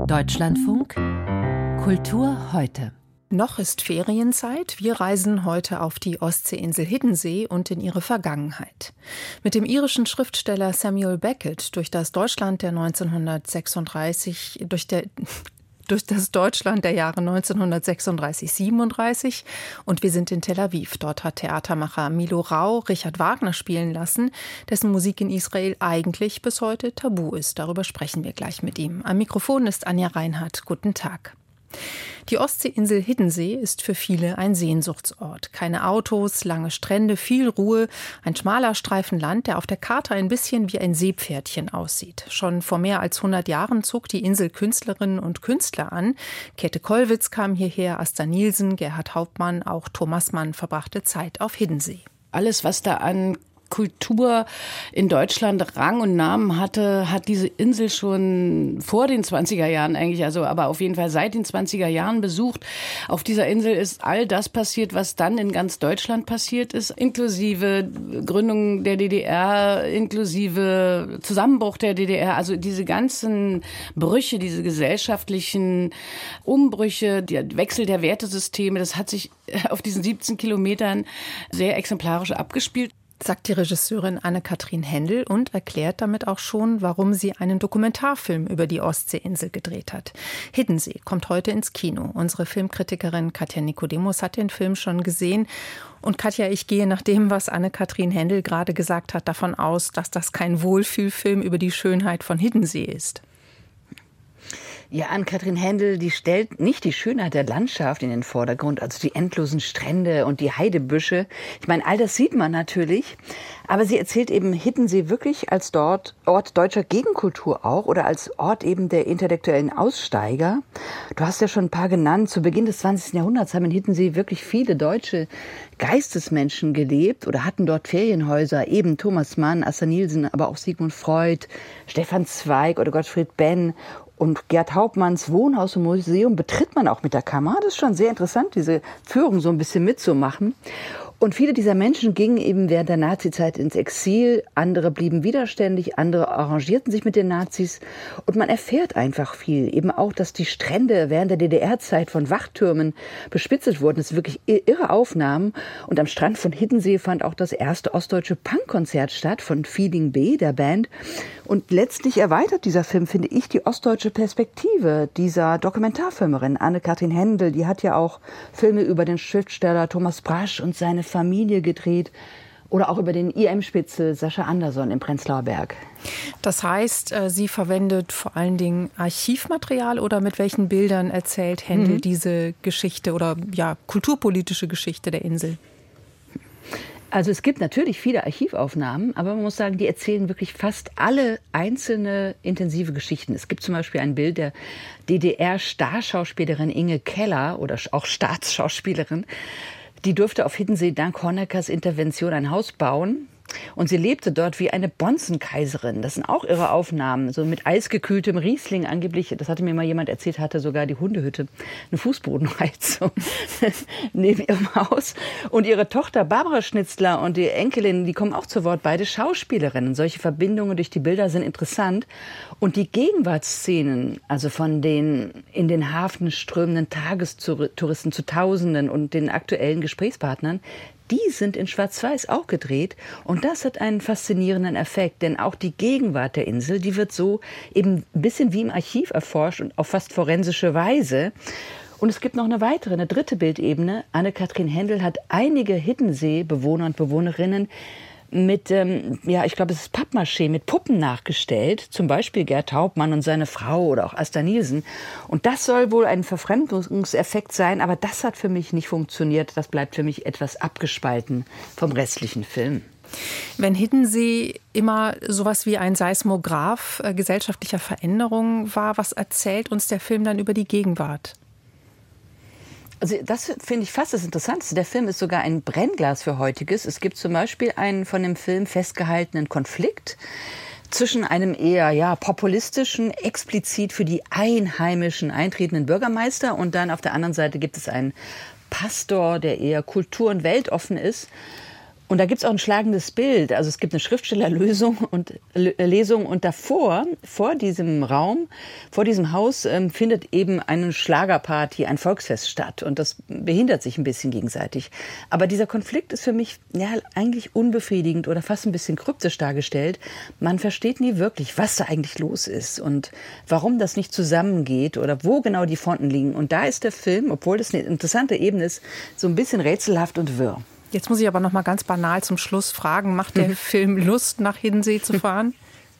Deutschlandfunk Kultur heute. Noch ist Ferienzeit. Wir reisen heute auf die Ostseeinsel Hiddensee und in ihre Vergangenheit. Mit dem irischen Schriftsteller Samuel Beckett durch das Deutschland der Jahre 1936-37 und wir sind in Tel Aviv. Dort hat Theatermacher Milo Rau Richard Wagner spielen lassen, dessen Musik in Israel eigentlich bis heute tabu ist. Darüber sprechen wir gleich mit ihm. Am Mikrofon ist Anja Reinhardt. Guten Tag. Die Ostseeinsel Hiddensee ist für viele ein Sehnsuchtsort. Keine Autos, lange Strände, viel Ruhe, ein schmaler Streifen Land, der auf der Karte ein bisschen wie ein Seepferdchen aussieht. Schon vor mehr als 100 Jahren zog die Insel Künstlerinnen und Künstler an. Käthe Kollwitz kam hierher, Asta Nielsen, Gerhard Hauptmann, auch Thomas Mann verbrachte Zeit auf Hiddensee. Alles, was da an Kultur in Deutschland Rang und Namen hatte, hat diese Insel schon vor den 20er Jahren eigentlich, aber auf jeden Fall seit den 20er Jahren besucht. Auf dieser Insel ist all das passiert, was dann in ganz Deutschland passiert ist, inklusive Gründung der DDR, inklusive Zusammenbruch der DDR, also diese ganzen Brüche, diese gesellschaftlichen Umbrüche, der Wechsel der Wertesysteme, das hat sich auf diesen 17 Kilometern sehr exemplarisch abgespielt. Sagt die Regisseurin Anne-Kathrin Hendel und erklärt damit auch schon, warum sie einen Dokumentarfilm über die Ostseeinsel gedreht hat. Hiddensee kommt heute ins Kino. Unsere Filmkritikerin Katja Nikodemus hat den Film schon gesehen. Und Katja, ich gehe nach dem, was Anne-Kathrin Hendel gerade gesagt hat, davon aus, dass das kein Wohlfühlfilm über die Schönheit von Hiddensee ist. Ja, Anne-Kathrin Hendel, die stellt nicht die Schönheit der Landschaft in den Vordergrund, also die endlosen Strände und die Heidebüsche. Ich meine, all das sieht man natürlich, aber sie erzählt eben Hiddensee wirklich als Ort deutscher Gegenkultur auch oder als Ort eben der intellektuellen Aussteiger. Du hast ja schon ein paar genannt. Zu Beginn des 20. Jahrhunderts haben in Hiddensee wirklich viele deutsche Geistesmenschen gelebt oder hatten dort Ferienhäuser, eben Thomas Mann, Asta Nielsen, aber auch Sigmund Freud, Stefan Zweig oder Gottfried Benn. Und Gerd Hauptmanns Wohnhaus und Museum betritt man auch mit der Kamera. Das ist schon sehr interessant, diese Führung so ein bisschen mitzumachen. Und viele dieser Menschen gingen eben während der Nazizeit ins Exil. Andere blieben widerständig, andere arrangierten sich mit den Nazis. Und man erfährt einfach viel. Eben auch, dass die Strände während der DDR-Zeit von Wachtürmen bespitzelt wurden. Das sind wirklich irre Aufnahmen. Und am Strand von Hiddensee fand auch das erste ostdeutsche Punkkonzert statt von Feeling B, der Band. Und letztlich erweitert dieser Film, finde ich, die ostdeutsche Perspektive dieser Dokumentarfilmerin Anne-Kathrin Hendel. Die hat ja auch Filme über den Schriftsteller Thomas Brasch und seine Familie gedreht oder auch über den IM-Spitzel Sascha Anderson im Prenzlauer Berg. Das heißt, sie verwendet vor allen Dingen Archivmaterial oder mit welchen Bildern erzählt Hendel diese Geschichte oder ja, kulturpolitische Geschichte der Insel? Also es gibt natürlich viele Archivaufnahmen, aber man muss sagen, die erzählen wirklich fast alle einzelne intensive Geschichten. Es gibt zum Beispiel ein Bild der DDR-Starschauspielerin Inge Keller oder auch Staatsschauspielerin. Die durfte auf Hiddensee dank Honeckers Intervention ein Haus bauen. Und sie lebte dort wie eine Bonzenkaiserin. Das sind auch irre Aufnahmen, so mit eisgekühltem Riesling angeblich. Das hatte mir mal jemand erzählt, hatte sogar die Hundehütte eine Fußbodenheizung neben ihrem Haus. Und ihre Tochter Barbara Schnitzler und die Enkelin, die kommen auch zu Wort, beide Schauspielerinnen. Solche Verbindungen durch die Bilder sind interessant. Und die Gegenwartsszenen, also von den in den Hafen strömenden Tagestouristen zu Tausenden und den aktuellen Gesprächspartnern, die sind in Schwarz-Weiß auch gedreht und das hat einen faszinierenden Effekt, denn auch die Gegenwart der Insel, die wird so eben ein bisschen wie im Archiv erforscht und auf fast forensische Weise. Und es gibt noch eine dritte Bildebene. Anne-Kathrin Hendel hat einige Hiddensee-Bewohner und Bewohnerinnen mit, ich glaube, es ist Pappmaché, mit Puppen nachgestellt. Zum Beispiel Gerd Hauptmann und seine Frau oder auch Asta Nielsen. Und das soll wohl ein Verfremdungseffekt sein, aber das hat für mich nicht funktioniert. Das bleibt für mich etwas abgespalten vom restlichen Film. Wenn Hiddensee immer sowas wie ein Seismograph gesellschaftlicher Veränderungen war, was erzählt uns der Film dann über die Gegenwart? Also das finde ich fast das Interessanteste. Der Film ist sogar ein Brennglas für Heutiges. Es gibt zum Beispiel einen von dem Film festgehaltenen Konflikt zwischen einem eher populistischen, explizit für die Einheimischen eintretenden Bürgermeister und dann auf der anderen Seite gibt es einen Pastor, der eher kultur- und weltoffen ist. Und da gibt es auch ein schlagendes Bild. Also es gibt eine Schriftstellerlesung und davor, vor diesem Raum, vor diesem Haus, findet eben eine Schlagerparty, ein Volksfest statt. Und das behindert sich ein bisschen gegenseitig. Aber dieser Konflikt ist für mich eigentlich unbefriedigend oder fast ein bisschen kryptisch dargestellt. Man versteht nie wirklich, was da eigentlich los ist und warum das nicht zusammengeht oder wo genau die Fronten liegen. Und da ist der Film, obwohl das eine interessante Ebene ist, so ein bisschen rätselhaft und wirr. Jetzt muss ich aber noch mal ganz banal zum Schluss fragen, macht der Film Lust, nach Hiddensee zu fahren?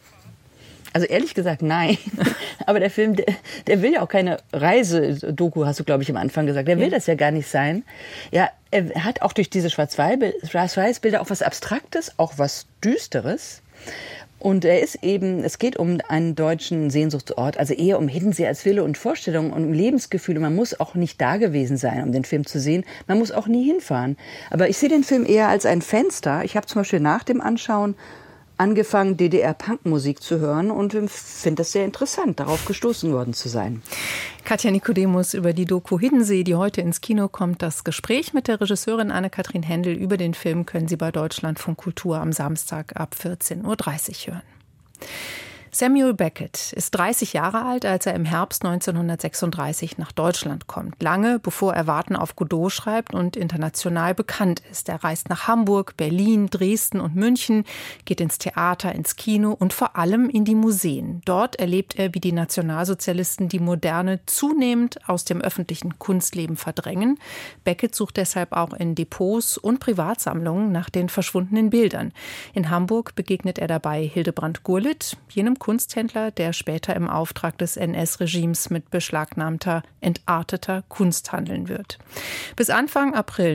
Also ehrlich gesagt, nein. Aber der Film, der will ja auch keine Reisedoku, hast du, glaube ich, am Anfang gesagt. Der will das ja gar nicht sein. Ja, er hat auch durch diese Schwarz-Weiß-Bilder auch was Abstraktes, auch was Düsteres. Und es geht um einen deutschen Sehnsuchtsort, also eher um Hiddensee als Wille und Vorstellung und um Lebensgefühl. Und man muss auch nicht da gewesen sein, um den Film zu sehen. Man muss auch nie hinfahren. Aber ich sehe den Film eher als ein Fenster. Ich habe zum Beispiel nach dem Anschauen angefangen, DDR-Punkmusik zu hören und finde das sehr interessant, darauf gestoßen worden zu sein. Katja Nikodemus über die Doku Hiddensee, die heute ins Kino kommt. Das Gespräch mit der Regisseurin Anne-Kathrin Hendel über den Film können Sie bei Deutschlandfunk Kultur am Samstag ab 14:30 Uhr hören. Samuel Beckett ist 30 Jahre alt, als er im Herbst 1936 nach Deutschland kommt. Lange bevor er Warten auf Godot schreibt und international bekannt ist. Er reist nach Hamburg, Berlin, Dresden und München, geht ins Theater, ins Kino und vor allem in die Museen. Dort erlebt er, wie die Nationalsozialisten die Moderne zunehmend aus dem öffentlichen Kunstleben verdrängen. Beckett sucht deshalb auch in Depots und Privatsammlungen nach den verschwundenen Bildern. In Hamburg begegnet er dabei Hildebrand Gurlitt, jenem Kunsthändler, der später im Auftrag des NS-Regimes mit beschlagnahmter, entarteter Kunst handeln wird. Bis Anfang April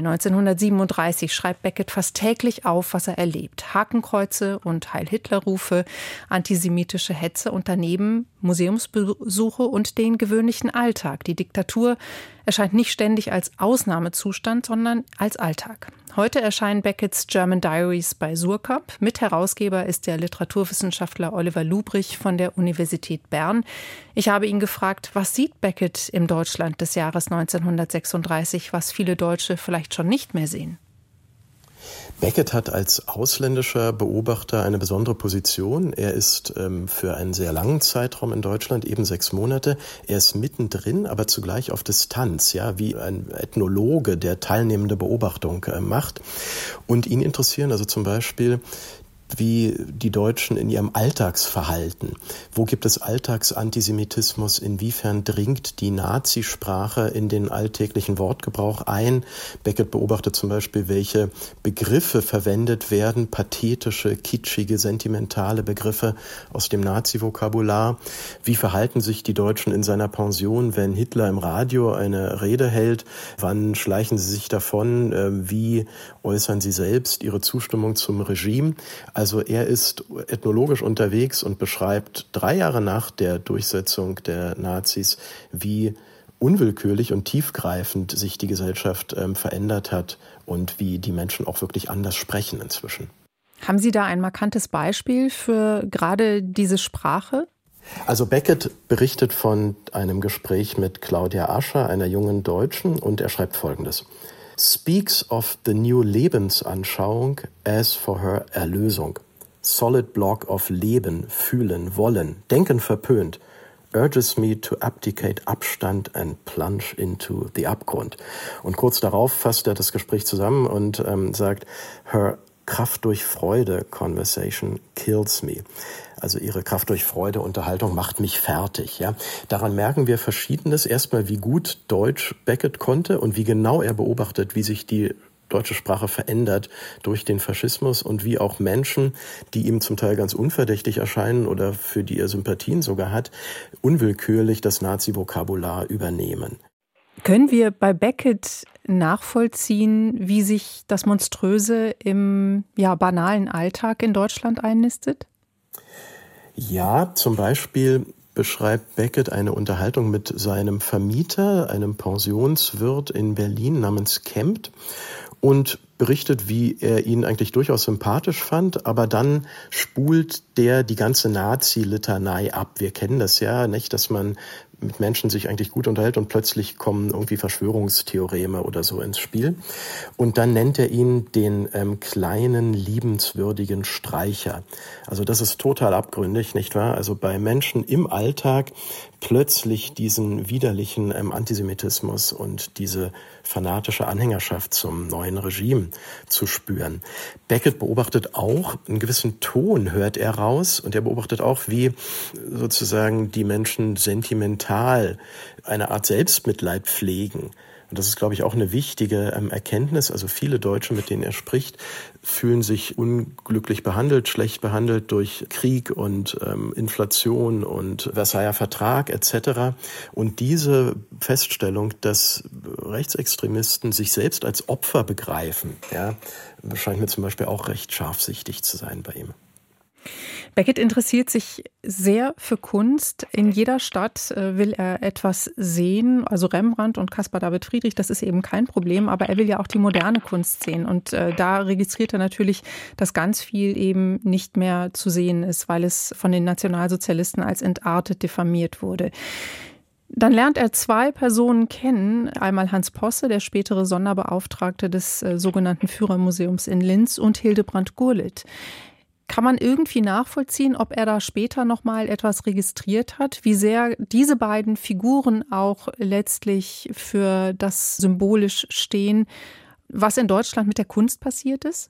1937 schreibt Beckett fast täglich auf, was er erlebt. Hakenkreuze und Heil-Hitler-Rufe, antisemitische Hetze und daneben Museumsbesuche und den gewöhnlichen Alltag. Die Diktatur erscheint nicht ständig als Ausnahmezustand, sondern als Alltag. Heute erscheinen Becketts German Diaries bei Surkamp. Mitherausgeber ist der Literaturwissenschaftler Oliver Lubrich von der Universität Bern. Ich habe ihn gefragt, was sieht Beckett im Deutschland des Jahres 1936, was viele Deutsche vielleicht schon nicht mehr sehen? Beckett hat als ausländischer Beobachter eine besondere Position. Er ist für einen sehr langen Zeitraum in Deutschland, eben 6 Monate. Er ist mittendrin, aber zugleich auf Distanz, ja, wie ein Ethnologe, der teilnehmende Beobachtung macht. Und ihn interessieren also zum Beispiel wie die Deutschen in ihrem Alltagsverhalten. Wo gibt es Alltagsantisemitismus? Inwiefern dringt die Nazisprache in den alltäglichen Wortgebrauch ein? Beckett beobachtet zum Beispiel, welche Begriffe verwendet werden, pathetische, kitschige, sentimentale Begriffe aus dem Nazi-Vokabular. Wie verhalten sich die Deutschen in seiner Pension, wenn Hitler im Radio eine Rede hält? Wann schleichen sie sich davon? Wie äußern sie selbst ihre Zustimmung zum Regime? Also er ist ethnologisch unterwegs und beschreibt 3 Jahre nach der Durchsetzung der Nazis, wie unwillkürlich und tiefgreifend sich die Gesellschaft verändert hat und wie die Menschen auch wirklich anders sprechen inzwischen. Haben Sie da ein markantes Beispiel für gerade diese Sprache? Also Beckett berichtet von einem Gespräch mit Claudia Ascher, einer jungen Deutschen, und er schreibt Folgendes. Speaks of the new Lebensanschauung as for her Erlösung. Solid block of Leben, fühlen, wollen, denken verpönt. Urges me to abdicate Abstand and plunge into the Abgrund. Und kurz darauf fasst er das Gespräch zusammen und sagt, her Kraft durch Freude Conversation kills me. Also ihre Kraft durch Freude Unterhaltung macht mich fertig. Ja, daran merken wir Verschiedenes. Erstmal, wie gut Deutsch Beckett konnte und wie genau er beobachtet, wie sich die deutsche Sprache verändert durch den Faschismus und wie auch Menschen, die ihm zum Teil ganz unverdächtig erscheinen oder für die er Sympathien sogar hat, unwillkürlich das Nazi-Vokabular übernehmen. Können wir bei Beckett nachvollziehen, wie sich das Monströse im banalen Alltag in Deutschland einnistet? Ja, zum Beispiel beschreibt Beckett eine Unterhaltung mit seinem Vermieter, einem Pensionswirt in Berlin namens Kempt, und berichtet, wie er ihn eigentlich durchaus sympathisch fand, aber dann spult der die ganze Nazi-Litanei ab. Wir kennen das ja, nicht, dass man mit Menschen sich eigentlich gut unterhält und plötzlich kommen irgendwie Verschwörungstheoreme oder so ins Spiel. Und dann nennt er ihn den kleinen, liebenswürdigen Streicher. Also das ist total abgründig, nicht wahr? Also bei Menschen im Alltag plötzlich diesen widerlichen Antisemitismus und diese fanatische Anhängerschaft zum neuen Regime zu spüren. Beckett beobachtet auch, einen gewissen Ton hört er raus, und er beobachtet auch, wie sozusagen die Menschen sentimental eine Art Selbstmitleid pflegen. Und das ist, glaube ich, auch eine wichtige Erkenntnis. Also viele Deutsche, mit denen er spricht, fühlen sich unglücklich behandelt, schlecht behandelt durch Krieg und Inflation und Versailler Vertrag etc. Und diese Feststellung, dass Rechtsextremisten sich selbst als Opfer begreifen, ja, scheint mir zum Beispiel auch recht scharfsichtig zu sein bei ihm. Beckett interessiert sich sehr für Kunst. In jeder Stadt will er etwas sehen. Also Rembrandt und Caspar David Friedrich, das ist eben kein Problem. Aber er will ja auch die moderne Kunst sehen. Und da registriert er natürlich, dass ganz viel eben nicht mehr zu sehen ist, weil es von den Nationalsozialisten als entartet diffamiert wurde. Dann lernt er zwei Personen kennen. Einmal Hans Posse, der spätere Sonderbeauftragte des sogenannten Führermuseums in Linz, und Hildebrand Gurlitt. Kann man irgendwie nachvollziehen, ob er da später noch mal etwas registriert hat, wie sehr diese beiden Figuren auch letztlich für das symbolisch stehen, was in Deutschland mit der Kunst passiert ist?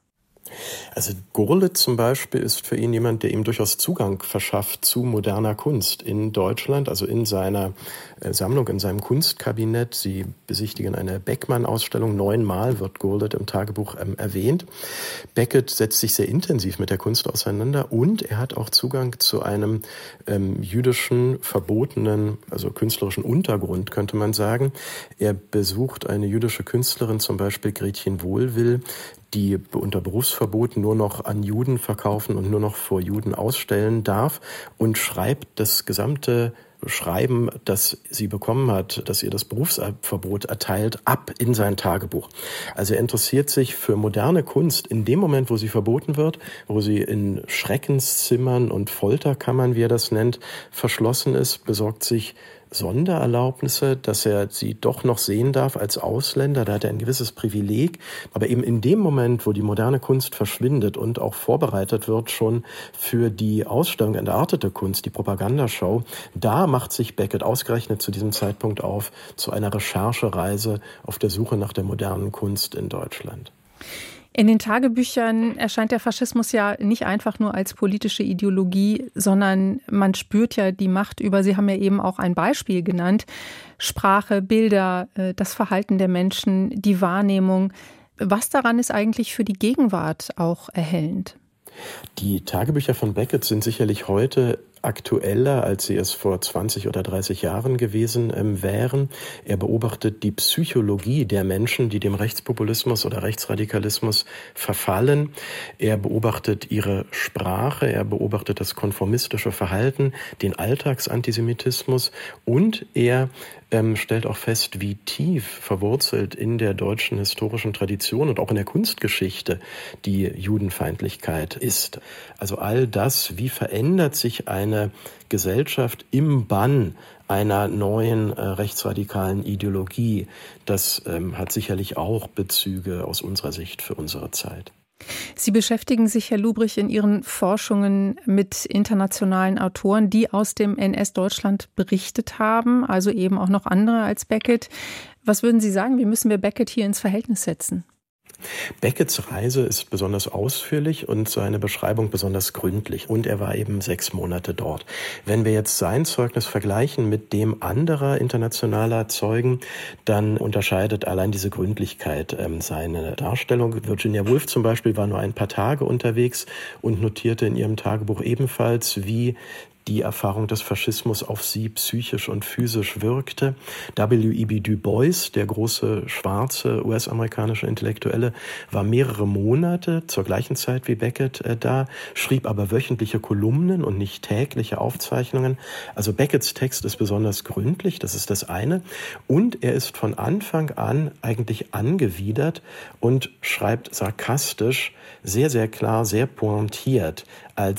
Also Gurlitt zum Beispiel ist für ihn jemand, der ihm durchaus Zugang verschafft zu moderner Kunst in Deutschland, also in seiner Sammlung, in seinem Kunstkabinett. Sie besichtigen eine Beckmann-Ausstellung. 9-mal wird Gurlitt im Tagebuch erwähnt. Beckett setzt sich sehr intensiv mit der Kunst auseinander, und er hat auch Zugang zu einem jüdischen, verbotenen, also künstlerischen Untergrund, könnte man sagen. Er besucht eine jüdische Künstlerin, zum Beispiel Gretchen Wohlwill, die unter Berufsverbot nur noch an Juden verkaufen und nur noch vor Juden ausstellen darf, und schreibt das gesamte Schreiben, das sie bekommen hat, das ihr das Berufsverbot erteilt, ab in sein Tagebuch. Also er interessiert sich für moderne Kunst in dem Moment, wo sie verboten wird, wo sie in Schreckenszimmern und Folterkammern, wie er das nennt, verschlossen ist, besorgt sich Sondererlaubnisse, dass er sie doch noch sehen darf als Ausländer. Da hat er ein gewisses Privileg. Aber eben in dem Moment, wo die moderne Kunst verschwindet und auch vorbereitet wird schon für die Ausstellung Entartete Kunst, die Propagandaschau, da macht sich Beckett ausgerechnet zu diesem Zeitpunkt auf zu einer Recherchereise auf der Suche nach der modernen Kunst in Deutschland. In den Tagebüchern erscheint der Faschismus ja nicht einfach nur als politische Ideologie, sondern man spürt ja die Macht über, Sie haben ja eben auch ein Beispiel genannt, Sprache, Bilder, das Verhalten der Menschen, die Wahrnehmung. Was daran ist eigentlich für die Gegenwart auch erhellend? Die Tagebücher von Beckett sind sicherlich heute aktueller, als sie es vor 20 oder 30 Jahren gewesen wären. Er beobachtet die Psychologie der Menschen, die dem Rechtspopulismus oder Rechtsradikalismus verfallen. Er beobachtet ihre Sprache, er beobachtet das konformistische Verhalten, den Alltagsantisemitismus, und er stellt auch fest, wie tief verwurzelt in der deutschen historischen Tradition und auch in der Kunstgeschichte die Judenfeindlichkeit ist. Also all das, wie verändert sich eine Gesellschaft im Bann einer neuen rechtsradikalen Ideologie, das hat sicherlich auch Bezüge aus unserer Sicht für unsere Zeit. Sie beschäftigen sich, Herr Lubrich, in Ihren Forschungen mit internationalen Autoren, die aus dem NS-Deutschland berichtet haben, also eben auch noch andere als Beckett. Was würden Sie sagen, wie müssen wir Beckett hier ins Verhältnis setzen? Becketts Reise ist besonders ausführlich und seine Beschreibung besonders gründlich. Und er war eben 6 Monate dort. Wenn wir jetzt sein Zeugnis vergleichen mit dem anderer internationaler Zeugen, dann unterscheidet allein diese Gründlichkeit seine Darstellung. Virginia Woolf zum Beispiel war nur ein paar Tage unterwegs und notierte in ihrem Tagebuch ebenfalls, wie die Erfahrung des Faschismus auf sie psychisch und physisch wirkte. W.E.B. Du Bois, der große schwarze US-amerikanische Intellektuelle, war mehrere Monate zur gleichen Zeit wie Beckett da, schrieb aber wöchentliche Kolumnen und nicht tägliche Aufzeichnungen. Also Becketts Text ist besonders gründlich, das ist das eine. Und er ist von Anfang an eigentlich angewidert und schreibt sarkastisch, sehr, sehr klar, sehr pointiert als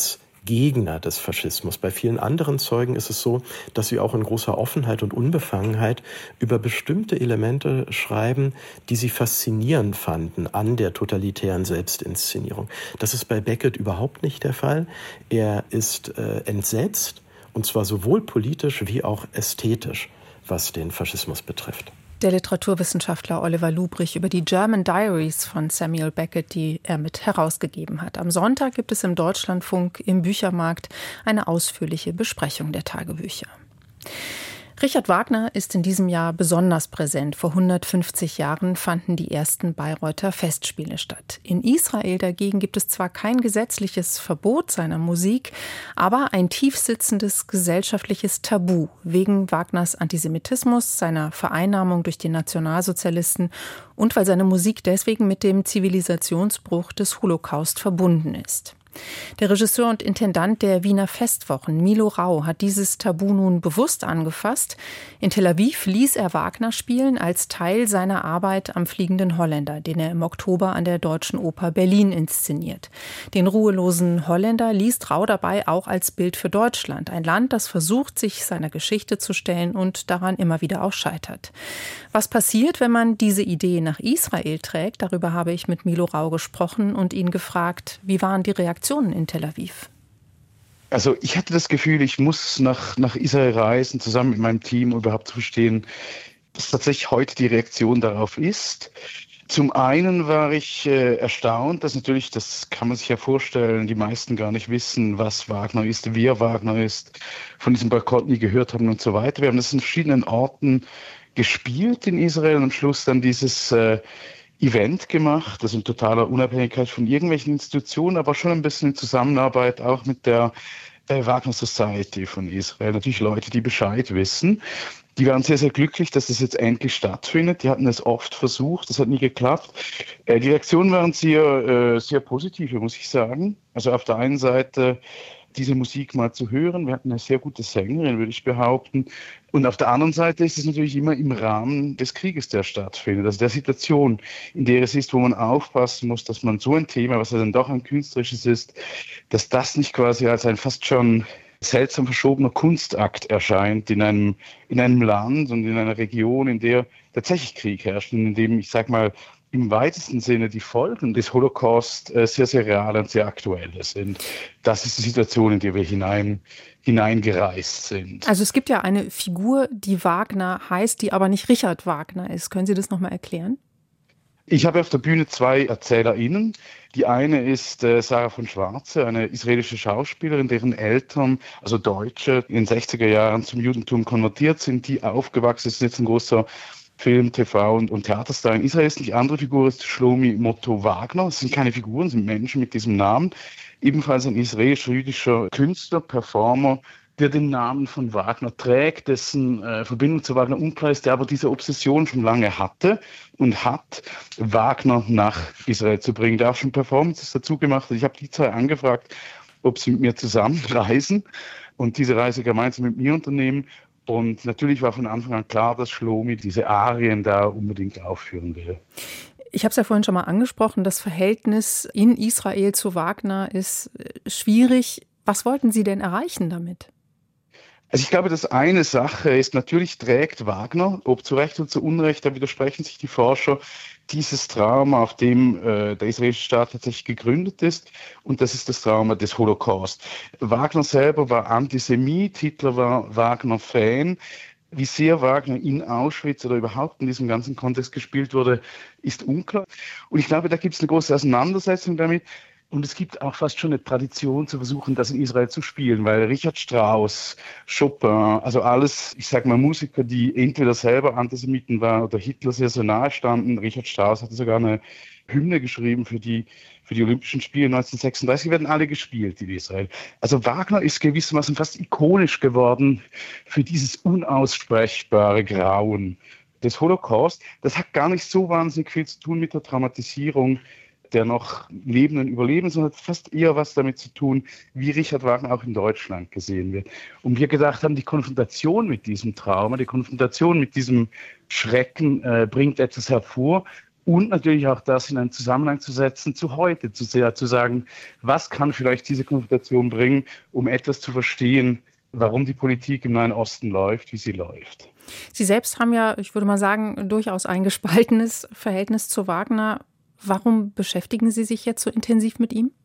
Gegner des Faschismus. Bei vielen anderen Zeugen ist es so, dass sie auch in großer Offenheit und Unbefangenheit über bestimmte Elemente schreiben, die sie faszinierend fanden an der totalitären Selbstinszenierung. Das ist bei Beckett überhaupt nicht der Fall. Er ist entsetzt, und zwar sowohl politisch wie auch ästhetisch, was den Faschismus betrifft. Der Literaturwissenschaftler Oliver Lubrich über die German Diaries von Samuel Beckett, die er mit herausgegeben hat. Am Sonntag gibt es im Deutschlandfunk im Büchermarkt eine ausführliche Besprechung der Tagebücher. Richard Wagner ist in diesem Jahr besonders präsent. Vor 150 Jahren fanden die ersten Bayreuther Festspiele statt. In Israel dagegen gibt es zwar kein gesetzliches Verbot seiner Musik, aber ein tiefsitzendes gesellschaftliches Tabu wegen Wagners Antisemitismus, seiner Vereinnahmung durch die Nationalsozialisten und weil seine Musik deswegen mit dem Zivilisationsbruch des Holocaust verbunden ist. Der Regisseur und Intendant der Wiener Festwochen, Milo Rau, hat dieses Tabu nun bewusst angefasst. In Tel Aviv ließ er Wagner spielen als Teil seiner Arbeit am Fliegenden Holländer, den er im Oktober an der Deutschen Oper Berlin inszeniert. Den ruhelosen Holländer liest Rau dabei auch als Bild für Deutschland, ein Land, das versucht, sich seiner Geschichte zu stellen und daran immer wieder auch scheitert. Was passiert, wenn man diese Idee nach Israel trägt? Darüber habe ich mit Milo Rau gesprochen und ihn gefragt, wie waren die Reaktionen in Tel Aviv? Also ich hatte das Gefühl, ich muss nach Israel reisen, zusammen mit meinem Team, um überhaupt zu verstehen, was tatsächlich heute die Reaktion darauf ist. Zum einen war ich erstaunt, dass natürlich, das kann man sich ja vorstellen, die meisten gar nicht wissen, was Wagner ist, wer Wagner ist, von diesem Boykott nie gehört haben und so weiter. Wir haben das in verschiedenen Orten gespielt in Israel und am Schluss dann dieses Event gemacht, das in totaler Unabhängigkeit von irgendwelchen Institutionen, aber schon ein bisschen in Zusammenarbeit auch mit der Wagner Society von Israel. Natürlich Leute, die Bescheid wissen. Die waren sehr, sehr glücklich, dass das jetzt endlich stattfindet. Die hatten es oft versucht, das hat nie geklappt. Die Reaktionen waren sehr, sehr positiv, muss ich sagen. Also auf der einen Seite diese Musik mal zu hören. Wir hatten eine sehr gute Sängerin, würde ich behaupten. Und auf der anderen Seite ist es natürlich immer im Rahmen des Krieges, der stattfindet. Also der Situation, in der es ist, wo man aufpassen muss, dass man so ein Thema, was ja dann doch ein künstlerisches ist, dass das nicht quasi als ein fast schon seltsam verschobener Kunstakt erscheint in einem Land und in einer Region, in der tatsächlich Krieg herrscht und in dem, ich sag mal, im weitesten Sinne die Folgen des Holocaust sehr, sehr real und sehr aktuell sind. Das ist die Situation, in die wir hineingereist sind. Also es gibt ja eine Figur, die Wagner heißt, die aber nicht Richard Wagner ist. Können Sie das nochmal erklären? Ich habe auf der Bühne zwei ErzählerInnen. Die eine ist Sarah von Schwarze, eine israelische Schauspielerin, deren Eltern, also Deutsche, in den 60er Jahren zum Judentum konvertiert sind, die aufgewachsen ist, jetzt ein großer Film, TV und Theaterstar in Israel ist. Die andere Figur ist Shlomi Motto Wagner. Es sind keine Figuren, es sind Menschen mit diesem Namen. Ebenfalls ein israelisch-jüdischer Künstler, Performer, der den Namen von Wagner trägt, dessen Verbindung zu Wagner unklar ist, der aber diese Obsession schon lange hatte und hat, Wagner nach Israel zu bringen. Der auch schon Performances dazu gemacht hat. Ich habe die zwei angefragt, ob sie mit mir zusammen reisen und diese Reise gemeinsam mit mir unternehmen. Und natürlich war von Anfang an klar, dass Shlomi diese Arien da unbedingt aufführen will. Ich habe es ja vorhin schon mal angesprochen, das Verhältnis in Israel zu Wagner ist schwierig. Was wollten Sie denn erreichen damit? Also ich glaube, dass eine Sache ist, natürlich trägt Wagner, ob zu Recht oder zu Unrecht, da widersprechen sich die Forscher, dieses Trauma, auf dem der israelische Staat tatsächlich gegründet ist. Und das ist das Trauma des Holocaust. Wagner selber war Antisemit, Hitler war Wagner-Fan. Wie sehr Wagner in Auschwitz oder überhaupt in diesem ganzen Kontext gespielt wurde, ist unklar. Und ich glaube, da gibt es eine große Auseinandersetzung damit. Und es gibt auch fast schon eine Tradition zu versuchen, das in Israel zu spielen, weil Richard Strauss, Chopin, also alles, ich sage mal Musiker, die entweder selber Antisemiten waren oder Hitler sehr, sehr nahe standen. Richard Strauss hatte sogar eine Hymne geschrieben für die Olympischen Spiele 1936, die werden alle gespielt in Israel. Also Wagner ist gewissermaßen fast ikonisch geworden für dieses unaussprechbare Grauen des Holocaust. Das hat gar nicht so wahnsinnig viel zu tun mit der Traumatisierung der noch lebenden Überlebenden, sondern hat fast eher was damit zu tun, wie Richard Wagner auch in Deutschland gesehen wird. Und wir gedacht haben, die Konfrontation mit diesem Trauma, die Konfrontation mit diesem Schrecken bringt etwas hervor, und natürlich auch das in einen Zusammenhang zu setzen zu heute, zu sagen, was kann vielleicht diese Konfrontation bringen, um etwas zu verstehen, warum die Politik im Nahen Osten läuft, wie sie läuft. Sie selbst haben ja, ich würde mal sagen, durchaus ein gespaltenes Verhältnis zu Wagner. Warum beschäftigen Sie sich jetzt so intensiv mit ihm?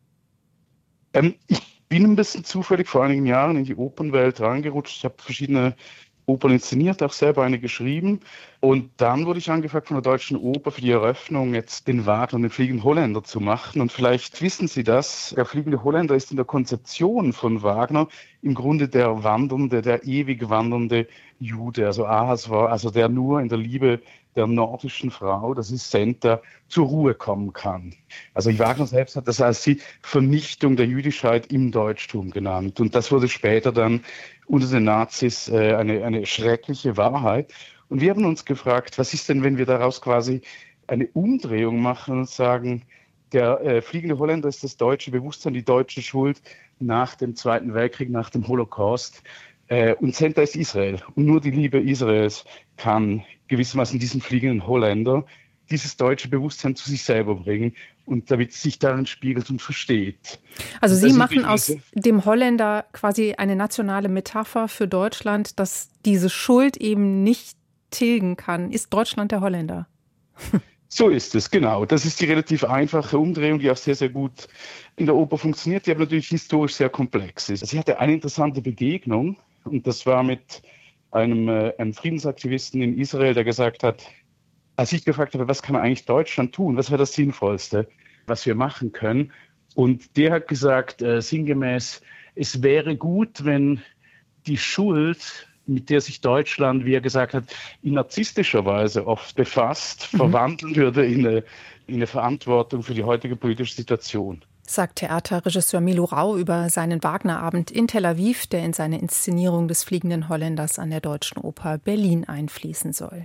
Ich bin ein bisschen zufällig vor einigen Jahren in die Opernwelt reingerutscht. Ich habe verschiedene Opern inszeniert, auch selber eine geschrieben. Und dann wurde ich angefragt von der Deutschen Oper für die Eröffnung, jetzt den Wagner und den Fliegenden Holländer zu machen. Und vielleicht wissen Sie das, der Fliegende Holländer ist in der Konzeption von Wagner im Grunde der wandernde, der ewig wandernde Jude, also Ahasver, also der nur in der Liebe der nordischen Frau, das ist Senta, zur Ruhe kommen kann. Also Wagner selbst hat das als die Vernichtung der Jüdischkeit im Deutschtum genannt. Und das wurde später dann unter den Nazis eine schreckliche Wahrheit. Und wir haben uns gefragt, was ist denn, wenn wir daraus quasi eine Umdrehung machen und sagen, der Fliegende Holländer ist das deutsche Bewusstsein, die deutsche Schuld nach dem Zweiten Weltkrieg, nach dem Holocaust. Und Senta ist Israel. Und nur die Liebe Israels kann gewissermaßen diesen Fliegenden Holländer dieses deutsche Bewusstsein zu sich selber bringen und damit es sich darin spiegelt und versteht. Also Sie machen aus dem Holländer quasi eine nationale Metapher für Deutschland, dass diese Schuld eben nicht tilgen kann. Ist Deutschland der Holländer? So ist es, genau. Das ist die relativ einfache Umdrehung, die auch sehr, sehr gut in der Oper funktioniert, die aber natürlich historisch sehr komplex ist. Also ich hatte eine interessante Begegnung und das war mit einem Friedensaktivisten in Israel, der gesagt hat, als ich gefragt habe, was kann eigentlich Deutschland tun, was wäre das Sinnvollste, was wir machen können, und der hat gesagt, sinngemäß, es wäre gut, wenn die Schuld, mit der sich Deutschland, wie er gesagt hat, in narzisstischer Weise oft befasst, verwandeln würde in eine Verantwortung für die heutige politische Situation. Sagt Theaterregisseur Milo Rau über seinen Wagnerabend in Tel Aviv, der in seine Inszenierung des Fliegenden Holländers an der Deutschen Oper Berlin einfließen soll.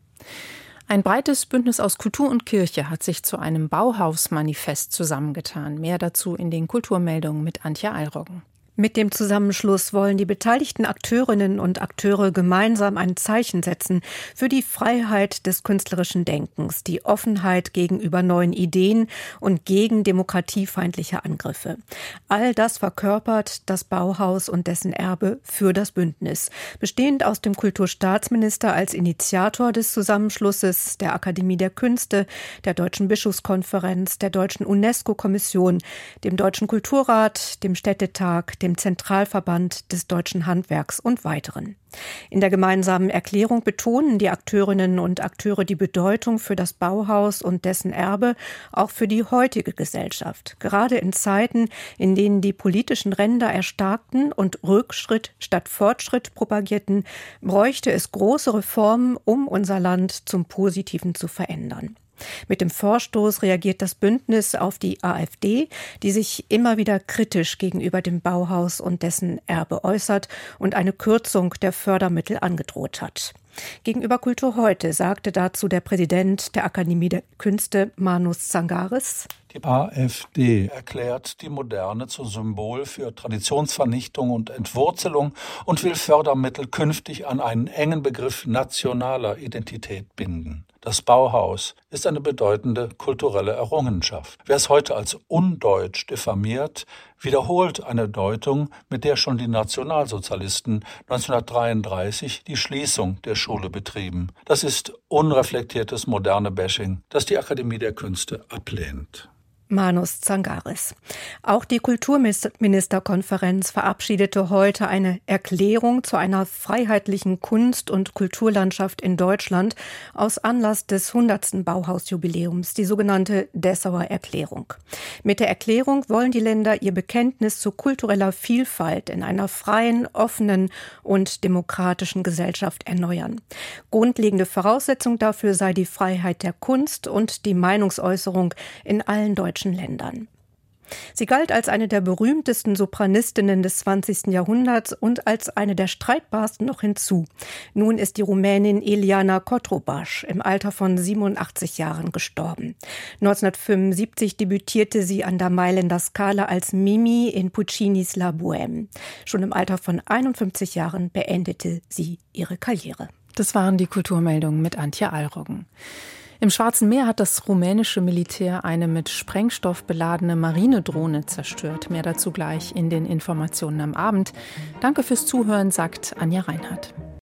Ein breites Bündnis aus Kultur und Kirche hat sich zu einem Bauhaus-Manifest zusammengetan. Mehr dazu in den Kulturmeldungen mit Antje Eilroggen. Mit dem Zusammenschluss wollen die beteiligten Akteurinnen und Akteure gemeinsam ein Zeichen setzen für die Freiheit des künstlerischen Denkens, die Offenheit gegenüber neuen Ideen und gegen demokratiefeindliche Angriffe. All das verkörpert das Bauhaus und dessen Erbe für das Bündnis, bestehend aus dem Kulturstaatsminister als Initiator des Zusammenschlusses, der Akademie der Künste, der Deutschen Bischofskonferenz, der Deutschen UNESCO-Kommission, dem Deutschen Kulturrat, dem Städtetag, dem Zentralverband des Deutschen Handwerks und weiteren. In der gemeinsamen Erklärung betonen die Akteurinnen und Akteure die Bedeutung für das Bauhaus und dessen Erbe auch für die heutige Gesellschaft. Gerade in Zeiten, in denen die politischen Ränder erstarkten und Rückschritt statt Fortschritt propagierten, bräuchte es große Reformen, um unser Land zum Positiven zu verändern. Mit dem Vorstoß reagiert das Bündnis auf die AfD, die sich immer wieder kritisch gegenüber dem Bauhaus und dessen Erbe äußert und eine Kürzung der Fördermittel angedroht hat. Gegenüber Kultur heute sagte dazu der Präsident der Akademie der Künste, Manus Zangaris: Die AfD erklärt die Moderne zum Symbol für Traditionsvernichtung und Entwurzelung und will Fördermittel künftig an einen engen Begriff nationaler Identität binden. Das Bauhaus ist eine bedeutende kulturelle Errungenschaft. Wer es heute als undeutsch diffamiert, wiederholt eine Deutung, mit der schon die Nationalsozialisten 1933 die Schließung der Schule betrieben. Das ist unreflektiertes moderne Bashing, das die Akademie der Künste ablehnt. Manus Zangaris. Auch die Kulturministerkonferenz verabschiedete heute eine Erklärung zu einer freiheitlichen Kunst- und Kulturlandschaft in Deutschland aus Anlass des 100. Bauhausjubiläums, die sogenannte Dessauer Erklärung. Mit der Erklärung wollen die Länder ihr Bekenntnis zu kultureller Vielfalt in einer freien, offenen und demokratischen Gesellschaft erneuern. Grundlegende Voraussetzung dafür sei die Freiheit der Kunst und die Meinungsäußerung in allen deutschen Ländern. Sie galt als eine der berühmtesten Sopranistinnen des 20. Jahrhunderts und als eine der streitbarsten noch hinzu. Nun ist die Rumänin Eliana Cotrubas im Alter von 87 Jahren gestorben. 1975 debütierte sie an der Mailänder Scala als Mimi in Puccinis La Bohème. Schon im Alter von 51 Jahren beendete sie ihre Karriere. Das waren die Kulturmeldungen mit Antje Eilroggen. Im Schwarzen Meer hat das rumänische Militär eine mit Sprengstoff beladene Marinedrohne zerstört. Mehr dazu gleich in den Informationen am Abend. Danke fürs Zuhören, sagt Anja Reinhardt.